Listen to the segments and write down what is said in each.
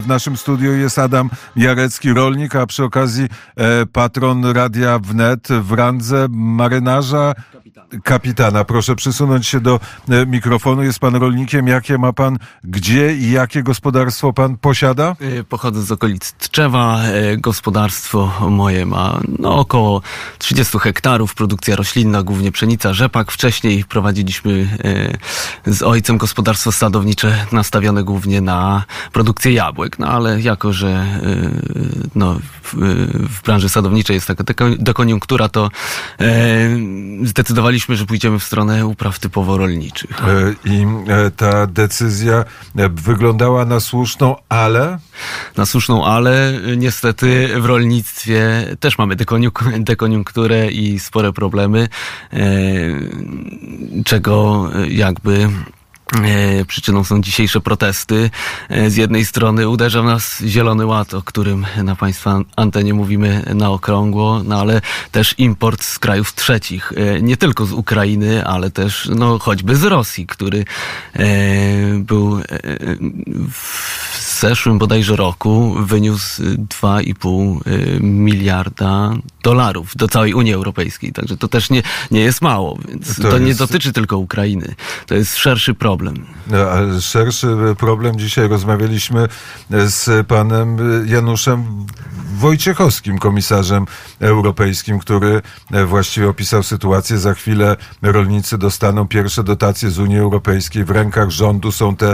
naszym studiu jest Adam Jarecki, rolnik, a przy okazji patron Radia Wnet w randze marynarza, kapitana. Proszę przysunąć się do mikrofonu. Jest pan rolnikiem. Jakie ma pan, gdzie i jakie gospodarstwo pan posiada? Pochodzę z okolic Tczewa. Gospodarstwo moje ma około 30 hektarów. Produkcja roślinna, głównie pszenica, rzepak. Wcześniej prowadziliśmy z ojcem gospodarstwo sadownicze nastawione głównie na produkcję jabłek. Ale jako, że w branży sadowniczej jest taka dekoniunktura, to zdecydowaliśmy, że pójdziemy w stronę upraw typowo rolniczych. I ta decyzja wyglądała na słuszną, ale? Na słuszną, ale niestety w rolnictwie też mamy dekoniunkturę i spore problemy, czego jakby przyczyną są dzisiejsze protesty. Z jednej strony uderza w nas Zielony Ład, o którym na państwa antenie mówimy na okrągło, ale też import z krajów trzecich. Nie tylko z Ukrainy, ale też choćby z Rosji, który był w zeszłym bodajże roku wyniósł $2,5 miliarda do całej Unii Europejskiej. Także to też nie jest mało, więc to nie dotyczy tylko Ukrainy. To jest szerszy problem. Ale szerszy problem. Dzisiaj rozmawialiśmy z panem Januszem Wojciechowskim, komisarzem europejskim, który właściwie opisał sytuację. Za chwilę rolnicy dostaną pierwsze dotacje z Unii Europejskiej. W rękach rządu są te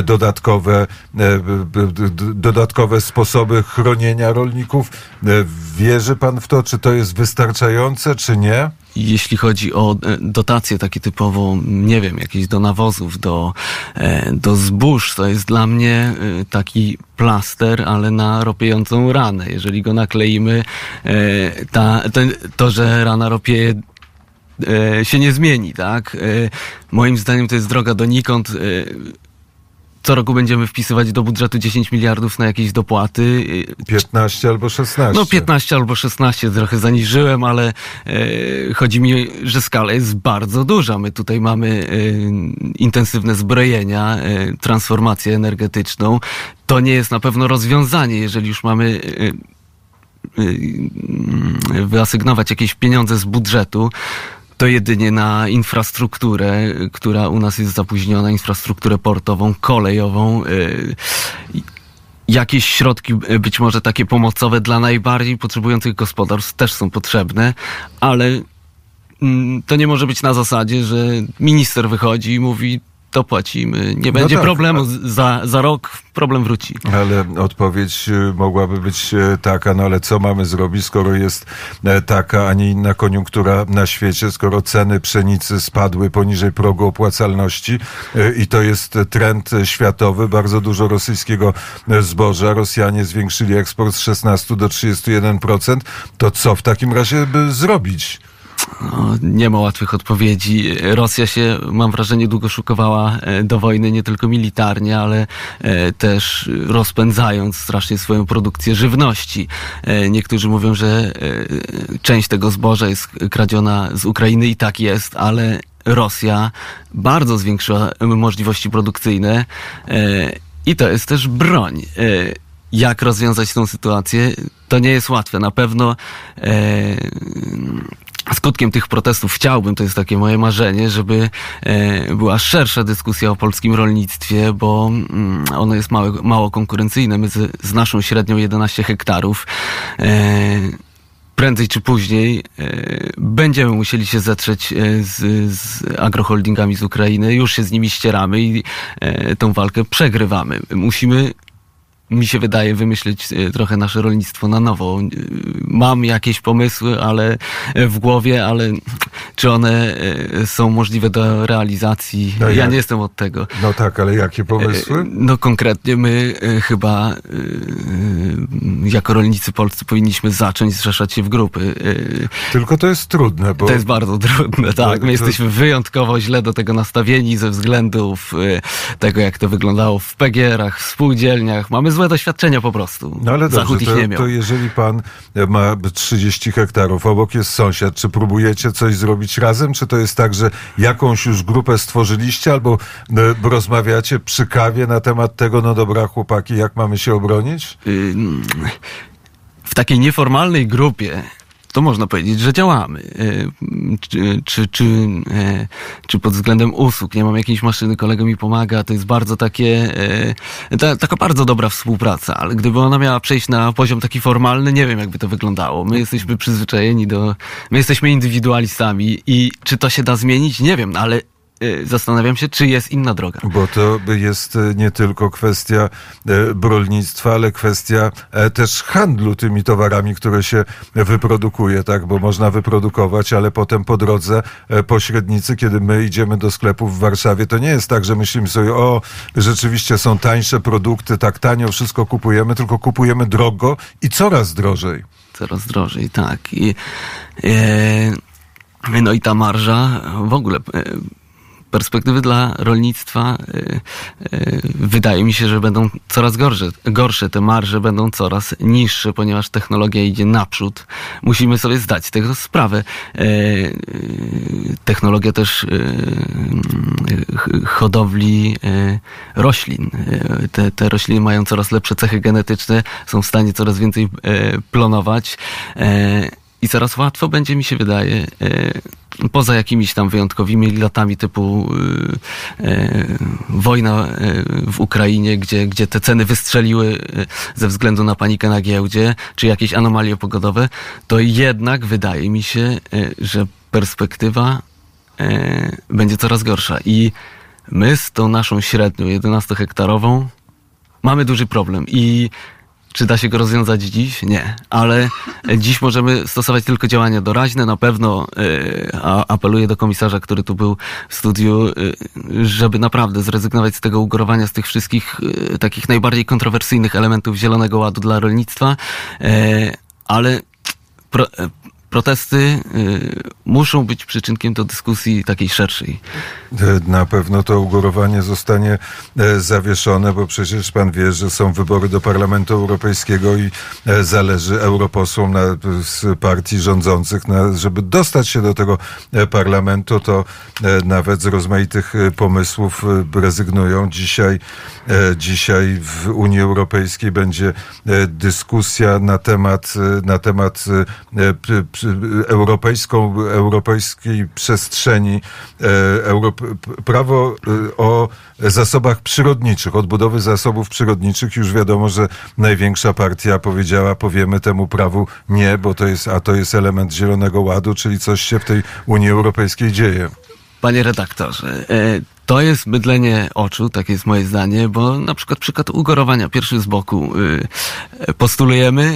dodatkowe sposoby chronienia rolników. Wierzy pan w to? Czy to jest wystarczające, czy nie? Jeśli chodzi o dotacje takie typowo, jakieś do nawozów, do zbóż, to jest dla mnie taki plaster, ale na ropiejącą ranę. Jeżeli go nakleimy, to, że rana ropieje, się nie zmieni, tak? Moim zdaniem to jest droga donikąd. Co roku będziemy wpisywać do budżetu 10 miliardów na jakieś dopłaty. 15 albo 16. 15 albo 16 trochę zaniżyłem, ale chodzi mi, że skala jest bardzo duża. My tutaj mamy intensywne zbrojenia, transformację energetyczną. To nie jest na pewno rozwiązanie, jeżeli już mamy wyasygnować jakieś pieniądze z budżetu, to jedynie na infrastrukturę, która u nas jest zapóźniona, infrastrukturę portową, kolejową. Jakieś środki, być może takie pomocowe dla najbardziej potrzebujących gospodarstw też są potrzebne, ale to nie może być na zasadzie, że minister wychodzi i mówi: to płacimy. Nie będzie problemu. Za rok problem wróci. Ale odpowiedź mogłaby być taka, ale co mamy zrobić, skoro jest taka, a nie inna koniunktura na świecie, skoro ceny pszenicy spadły poniżej progu opłacalności i to jest trend światowy. Bardzo dużo rosyjskiego zboża. Rosjanie zwiększyli eksport z 16 do 31%. To co w takim razie by zrobić? Nie ma łatwych odpowiedzi. Rosja się, mam wrażenie, długo szykowała do wojny, nie tylko militarnie, ale też rozpędzając strasznie swoją produkcję żywności. Niektórzy mówią, że część tego zboża jest kradziona z Ukrainy i tak jest, ale Rosja bardzo zwiększyła możliwości produkcyjne i to jest też broń. Jak rozwiązać tą sytuację? To nie jest łatwe. Na pewno skutkiem tych protestów chciałbym, to jest takie moje marzenie, żeby była szersza dyskusja o polskim rolnictwie, bo ono jest mało konkurencyjne. My z naszą średnią 11 hektarów prędzej czy później będziemy musieli się zetrzeć z agroholdingami z Ukrainy. Już się z nimi ścieramy i tą walkę przegrywamy. Musimy, mi się wydaje, wymyślić trochę nasze rolnictwo na nowo. Mam jakieś pomysły w głowie, ale czy one są możliwe do realizacji? Ja nie jestem od tego. No tak, ale jakie pomysły? Konkretnie my chyba jako rolnicy polscy powinniśmy zacząć zrzeszać się w grupy. Tylko to jest trudne, bo... To jest bardzo trudne, tak. My jesteśmy wyjątkowo źle do tego nastawieni ze względów tego, jak to wyglądało w PGR-ach, w spółdzielniach. Mamy złe doświadczenia po prostu. No ale Zachód dobrze, ich nie miał. to jeżeli pan ma 30 hektarów, obok jest sąsiad, czy próbujecie coś zrobić robić razem? Czy to jest tak, że jakąś już grupę stworzyliście albo rozmawiacie przy kawie na temat tego, no dobra, chłopaki, jak mamy się obronić? W takiej nieformalnej grupie to można powiedzieć, że działamy. Czy pod względem usług. Nie mam jakiejś maszyny, kolega mi pomaga. To jest bardzo taka bardzo dobra współpraca, ale gdyby ona miała przejść na poziom taki formalny, nie wiem, jakby to wyglądało. My jesteśmy przyzwyczajeni my jesteśmy indywidualistami i czy to się da zmienić? Nie wiem, ale zastanawiam się, czy jest inna droga. Bo to jest nie tylko kwestia rolnictwa, ale kwestia też handlu tymi towarami, które się wyprodukuje, tak? Bo można wyprodukować, ale potem po drodze pośrednicy, kiedy my idziemy do sklepów w Warszawie, to nie jest tak, że myślimy sobie, rzeczywiście są tańsze produkty, tak tanio wszystko kupujemy, tylko kupujemy drogo i coraz drożej. Coraz drożej, tak. No i ta marża w ogóle... Perspektywy dla rolnictwa wydaje mi się, że będą coraz gorsze. Te marże będą coraz niższe, ponieważ technologia idzie naprzód. Musimy sobie zdać z tego sprawę. Technologia też hodowli roślin. Te rośliny mają coraz lepsze cechy genetyczne, są w stanie coraz więcej plonować. I coraz łatwo będzie, mi się wydaje, poza jakimiś tam wyjątkowymi latami typu wojna w Ukrainie, gdzie te ceny wystrzeliły ze względu na panikę na giełdzie, czy jakieś anomalie pogodowe, to jednak wydaje mi się, że perspektywa będzie coraz gorsza. I my z tą naszą średnią 11-hektarową mamy duży problem. I czy da się go rozwiązać dziś? Nie. Ale dziś możemy stosować tylko działania doraźne. Na pewno apeluję do komisarza, który tu był w studiu, żeby naprawdę zrezygnować z tego ugorowania, z tych wszystkich takich najbardziej kontrowersyjnych elementów Zielonego Ładu dla rolnictwa. Ale protesty muszą być przyczynkiem do dyskusji takiej szerszej. Na pewno to ugorowanie zostanie zawieszone, bo przecież pan wie, że są wybory do Parlamentu Europejskiego i zależy europosłom z partii rządzących, żeby dostać się do tego parlamentu, to nawet z rozmaitych pomysłów rezygnują. Dzisiaj w Unii Europejskiej będzie dyskusja na temat europejskiej przestrzeni, prawo o zasobach przyrodniczych, odbudowy zasobów przyrodniczych. Już wiadomo, że największa partia powiedziała, powiemy temu prawu nie, bo to jest element Zielonego Ładu, czyli coś się w tej Unii Europejskiej dzieje. Panie redaktorze, to jest mydlenie oczu, takie jest moje zdanie, bo na przykład ugorowania, pierwszy z boku, postulujemy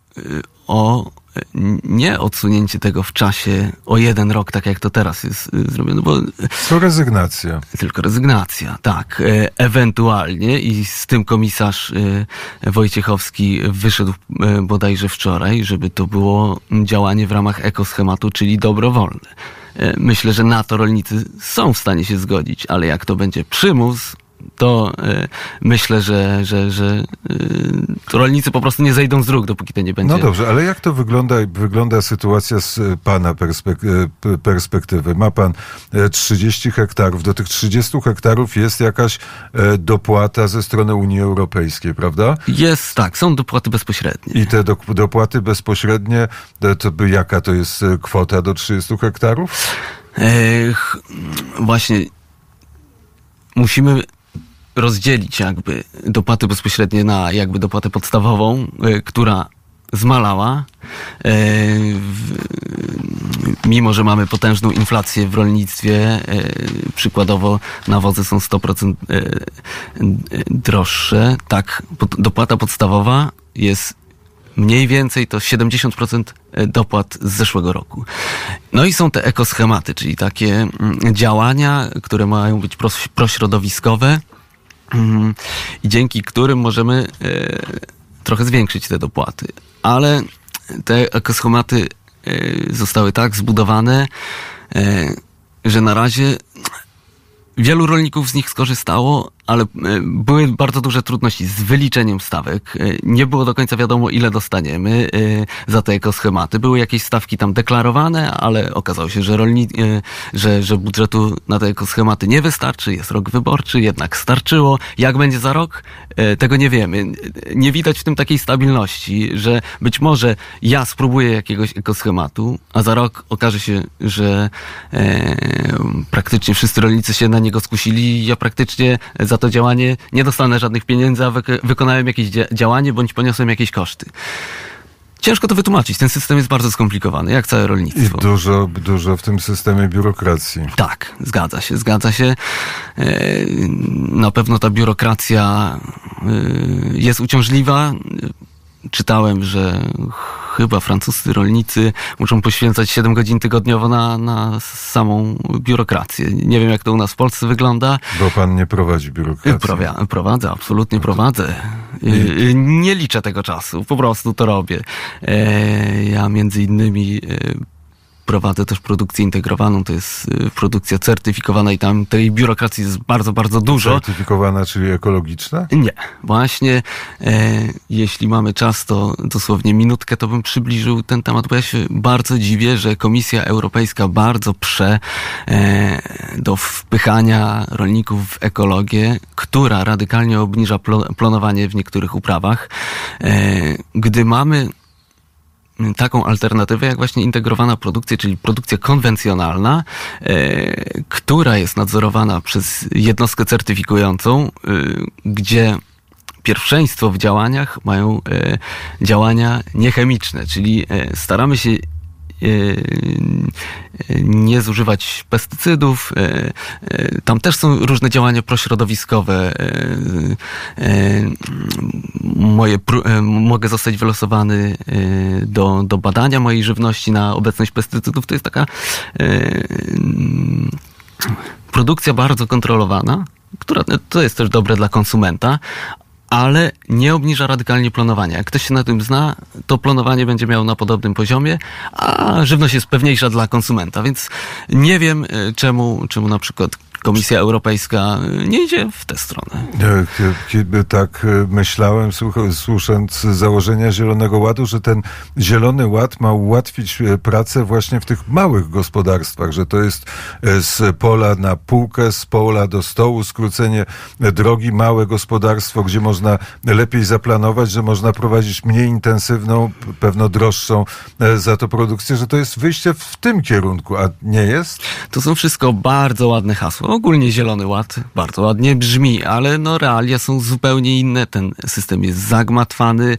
nie odsunięcie tego w czasie o 1 rok, tak jak to teraz jest zrobione, bo... To rezygnacja. Tylko rezygnacja, tak. Ewentualnie i z tym komisarz Wojciechowski wyszedł bodajże wczoraj, żeby to było działanie w ramach ekoschematu, czyli dobrowolne. Myślę, że na to rolnicy są w stanie się zgodzić, ale jak to będzie przymus, to myślę, że rolnicy po prostu nie zejdą z dróg, dopóki to nie będzie. No dobrze, ale jak to wygląda sytuacja z pana perspektywy? Ma pan 30 hektarów. Do tych 30 hektarów jest jakaś dopłata ze strony Unii Europejskiej, prawda? Jest, tak. Są dopłaty bezpośrednie. I te dopłaty bezpośrednie, to jaka to jest kwota do 30 hektarów? Właśnie musimy rozdzielić jakby dopłaty bezpośrednie na jakby dopłatę podstawową, która zmalała, mimo że mamy potężną inflację w rolnictwie. Przykładowo nawozy są 100% droższe. Tak, dopłata podstawowa jest mniej więcej to 70% dopłat z zeszłego roku. No i są te ekoschematy, czyli takie działania, które mają być prośrodowiskowe i dzięki którym możemy trochę zwiększyć te dopłaty. Ale te ekoschematy zostały tak zbudowane, że na razie wielu rolników z nich skorzystało, ale były bardzo duże trudności z wyliczeniem stawek. Nie było do końca wiadomo, ile dostaniemy za te ekoschematy. Były jakieś stawki tam deklarowane, ale okazało się, że budżetu na te ekoschematy nie wystarczy. Jest rok wyborczy, jednak starczyło. Jak będzie za rok? Tego nie wiemy. Nie widać w tym takiej stabilności, że być może ja spróbuję jakiegoś ekoschematu, a za rok okaże się, że praktycznie wszyscy rolnicy się na niego skusili i ja praktycznie za to działanie nie dostanę żadnych pieniędzy, a wykonałem jakieś działanie bądź poniosłem jakieś koszty. Ciężko to wytłumaczyć. Ten system jest bardzo skomplikowany, jak całe rolnictwo. I dużo w tym systemie biurokracji. Tak, zgadza się. Na pewno ta biurokracja jest uciążliwa. Czytałem, że chyba francuscy rolnicy muszą poświęcać 7 godzin tygodniowo na samą biurokrację. Nie wiem, jak to u nas w Polsce wygląda. Bo pan nie prowadzi biurokracji. Prowadzę, absolutnie prowadzę. Nie liczę tego czasu, po prostu to robię. Ja między innymi prowadzę też produkcję integrowaną, to jest produkcja certyfikowana i tam tej biurokracji jest bardzo, bardzo dużo. Certyfikowana, czyli ekologiczna? Nie. Właśnie jeśli mamy czas, to dosłownie minutkę to bym przybliżył ten temat, bo ja się bardzo dziwię, że Komisja Europejska bardzo do wpychania rolników w ekologię, która radykalnie obniża planowanie w niektórych uprawach. Gdy mamy taką alternatywę jak właśnie integrowana produkcja, czyli produkcja konwencjonalna, która jest nadzorowana przez jednostkę certyfikującą, gdzie pierwszeństwo w działaniach mają działania niechemiczne, czyli staramy się nie zużywać pestycydów. Tam też są różne działania prośrodowiskowe. Mogę zostać wylosowany do badania mojej żywności na obecność pestycydów. To jest taka produkcja bardzo kontrolowana, która to jest też dobre dla konsumenta, ale nie obniża radykalnie planowania. Jak ktoś się na tym zna, to planowanie będzie miało na podobnym poziomie, a żywność jest pewniejsza dla konsumenta, więc nie wiem, czemu na przykład Komisja Europejska nie idzie w tę stronę. Tak myślałem, słuchając założenia Zielonego Ładu, że ten Zielony Ład ma ułatwić pracę właśnie w tych małych gospodarstwach, że to jest z pola na półkę, z pola do stołu, skrócenie drogi, małe gospodarstwo, gdzie można lepiej zaplanować, że można prowadzić mniej intensywną, pewno droższą za to produkcję, że to jest wyjście w tym kierunku, a nie jest? To są wszystko bardzo ładne hasła. Ogólnie Zielony Ład bardzo ładnie brzmi, ale no realia są zupełnie inne. Ten system jest zagmatwany.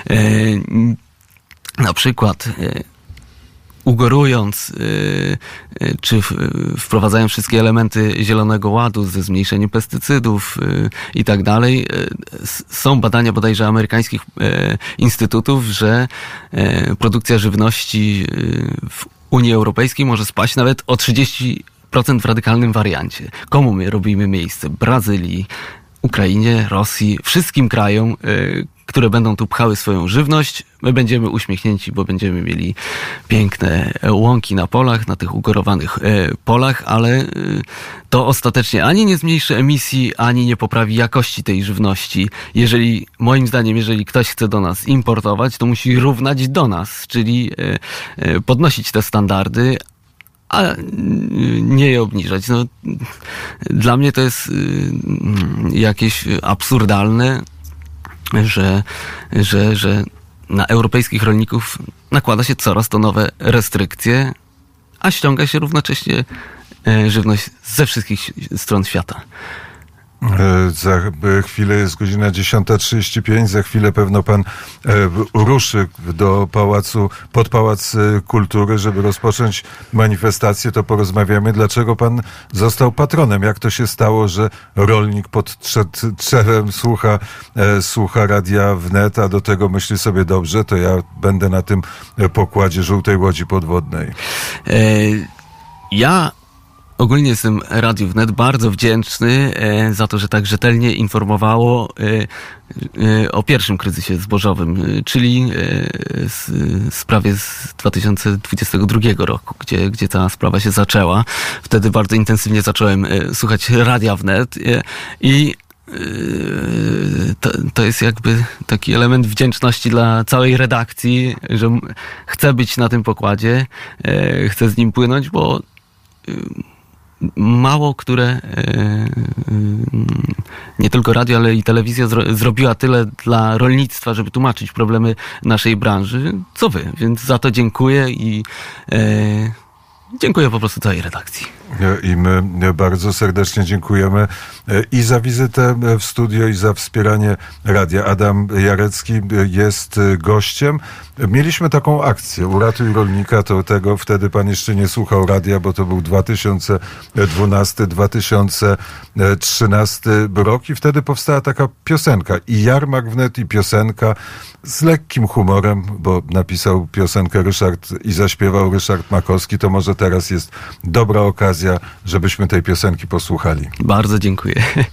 Na przykład ugorując czy wprowadzając wszystkie elementy Zielonego Ładu ze zmniejszeniem pestycydów i tak dalej, są badania bodajże amerykańskich instytutów, że produkcja żywności w Unii Europejskiej może spaść nawet o 30% w radykalnym wariancie. Komu my robimy miejsce? Brazylii, Ukrainie, Rosji, wszystkim krajom, które będą tu pchały swoją żywność. My będziemy uśmiechnięci, bo będziemy mieli piękne łąki na polach, na tych ugorowanych polach, ale to ostatecznie ani nie zmniejszy emisji, ani nie poprawi jakości tej żywności. Moim zdaniem, jeżeli ktoś chce do nas importować, to musi równać do nas, czyli podnosić te standardy, a nie je obniżać. No, dla mnie to jest jakieś absurdalne, że na europejskich rolników nakłada się coraz to nowe restrykcje, a ściąga się równocześnie żywność ze wszystkich stron świata. Za chwilę jest godzina 10:35, za chwilę pewno pan ruszy pod Pałac Kultury, żeby rozpocząć manifestację. To porozmawiamy, dlaczego pan został patronem. Jak to się stało, że rolnik pod drzewem słucha Radia Wnet, a do tego myśli sobie, dobrze, to ja będę na tym pokładzie żółtej łodzi podwodnej. Ja ogólnie jestem Radiu Wnet bardzo wdzięczny za to, że tak rzetelnie informowało o pierwszym kryzysie zbożowym, czyli sprawie z 2022 roku, gdzie ta sprawa się zaczęła. Wtedy bardzo intensywnie zacząłem słuchać Radia Wnet i To jest jakby taki element wdzięczności dla całej redakcji, że chcę być na tym pokładzie, chcę z nim płynąć, bo mało które, nie tylko radio, ale i telewizja zrobiła tyle dla rolnictwa, żeby tłumaczyć problemy naszej branży, co wy. Więc za to dziękuję i dziękuję po prostu całej redakcji. I my bardzo serdecznie dziękujemy i za wizytę w studio, i za wspieranie radia. Adam Jarecki jest gościem. Mieliśmy taką akcję Uratuj Rolnika, to tego wtedy pan jeszcze nie słuchał radia, bo to był 2012-2013 rok i wtedy powstała taka piosenka i Jarmark wnet i piosenka z lekkim humorem, bo napisał piosenkę Ryszard i zaśpiewał Ryszard Makowski. To może teraz jest dobra okazja, żebyśmy tej piosenki posłuchali. Bardzo dziękuję.